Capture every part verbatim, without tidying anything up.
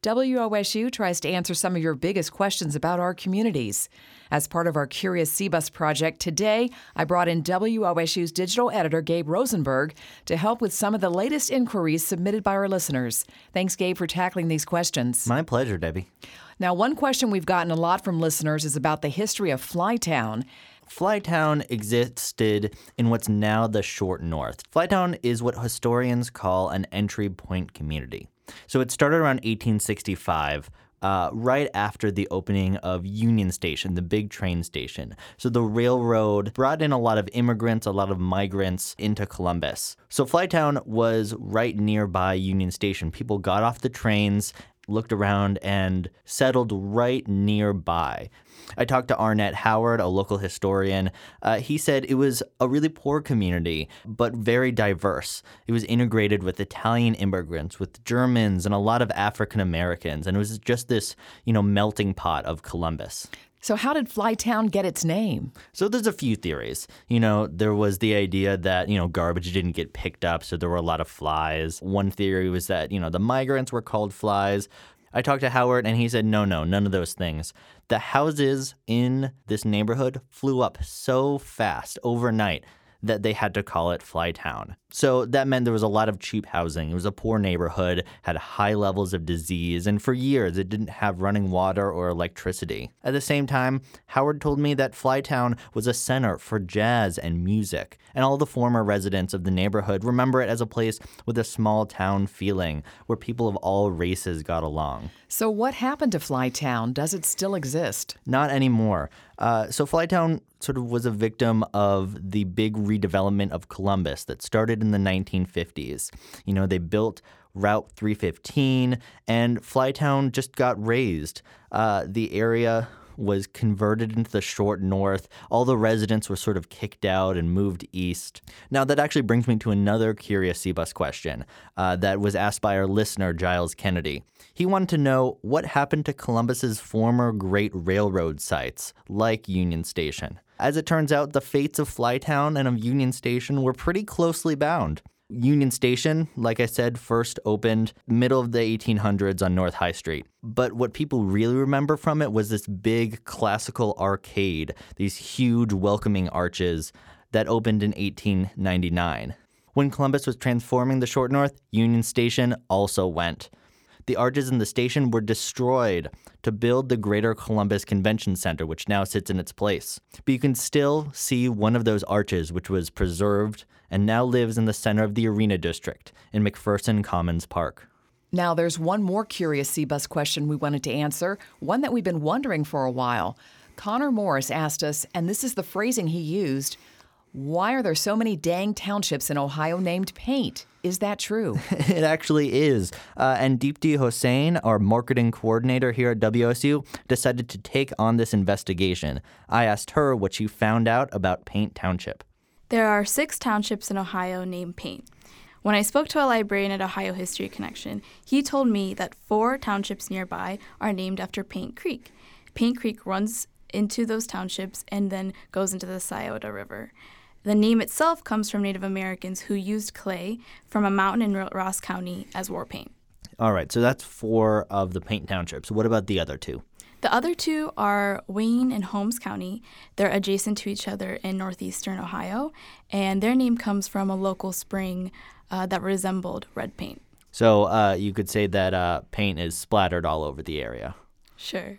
W O S U tries to answer some of your biggest questions about our communities. As part of our Curious C Bus project, today I brought in W O S U's digital editor, Gabe Rosenberg, to help with some of the latest inquiries submitted by our listeners. Thanks, Gabe, for tackling these questions. My pleasure, Debbie. Now, one question we've gotten a lot from listeners is about the history of Flytown. Flytown existed in what's now the Short North. Flytown is what historians call an entry point community. So it started around eighteen sixty-five, uh, right after the opening of Union Station, the big train station. So the railroad brought in a lot of immigrants, a lot of migrants into Columbus. So Flytown was right nearby Union Station. People got off the trains, looked around, and settled right nearby. I talked to Arnett Howard, a local historian. Uh, he said it was a really poor community, but very diverse. It was integrated with Italian immigrants, with Germans, and a lot of African Americans. And it was just this, you know, melting pot of Columbus. So how did Flytown get its name? So there's a few theories. You know, there was the idea that, you know, garbage didn't get picked up, so there were a lot of flies. One theory was that, you know, the migrants were called flies. I talked to Howard, and he said, no, no, none of those things. The houses in this neighborhood flew up so fast overnight that they had to call it Flytown. So that meant there was a lot of cheap housing. It was a poor neighborhood, had high levels of disease, and for years it didn't have running water or electricity. At the same time, Howard told me that Flytown was a center for jazz and music, and all the former residents of the neighborhood remember it as a place with a small town feeling where people of all races got along. So what happened to Flytown? Does it still exist? Not anymore. Uh, so Flytown sort of was a victim of the big redevelopment of Columbus that started in the nineteen fifties. You know, they built Route three fifteen, and Flytown just got razed. Uh, the area was converted into the Short North. All the residents were sort of kicked out and moved east. Now, that actually brings me to another Curious C Bus question uh, that was asked by our listener, Giles Kennedy. He wanted to know what happened to Columbus's former great railroad sites, like Union Station. As it turns out, the fates of Flytown and of Union Station were pretty closely bound. Union Station, like I said, first opened middle of the eighteen hundreds on North High Street. But what people really remember from it was this big classical arcade, these huge welcoming arches that opened in eighteen ninety-nine. When Columbus was transforming the Short North, Union Station also went. The arches in the station were destroyed to build the Greater Columbus Convention Center, which now sits in its place. But you can still see one of those arches, which was preserved and now lives in the center of the Arena District in McPherson Commons Park. Now, there's one more Curious C Bus question we wanted to answer, one that we've been wondering for a while. Connor Morris asked us, and this is the phrasing he used, why are there so many dang townships in Ohio named Paint? Is that true? It actually is. Uh, and Deepti Hossain, our marketing coordinator here at W S U, decided to take on this investigation. I asked her what she found out about Paint Township. There are six townships in Ohio named Paint. When I spoke to a librarian at Ohio History Connection, he told me that four townships nearby are named after Paint Creek. Paint Creek runs into those townships and then goes into the Scioto River. The name itself comes from Native Americans who used clay from a mountain in Ross County as war paint. All right, so that's four of the Paint Townships. What about the other two? The other two are Wayne and Holmes County. They're adjacent to each other in northeastern Ohio, and their name comes from a local spring uh, that resembled red paint. So uh, you could say that uh, paint is splattered all over the area. Sure.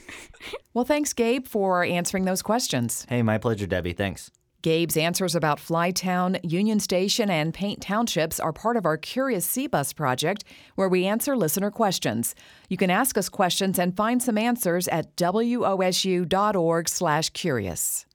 Well, thanks, Gabe, for answering those questions. Hey, my pleasure, Debbie. Thanks. Gabe's answers about Flytown, Union Station, and Paint Townships are part of our Curious C Bus project, where we answer listener questions. You can ask us questions and find some answers at W O S U dot org slash curious.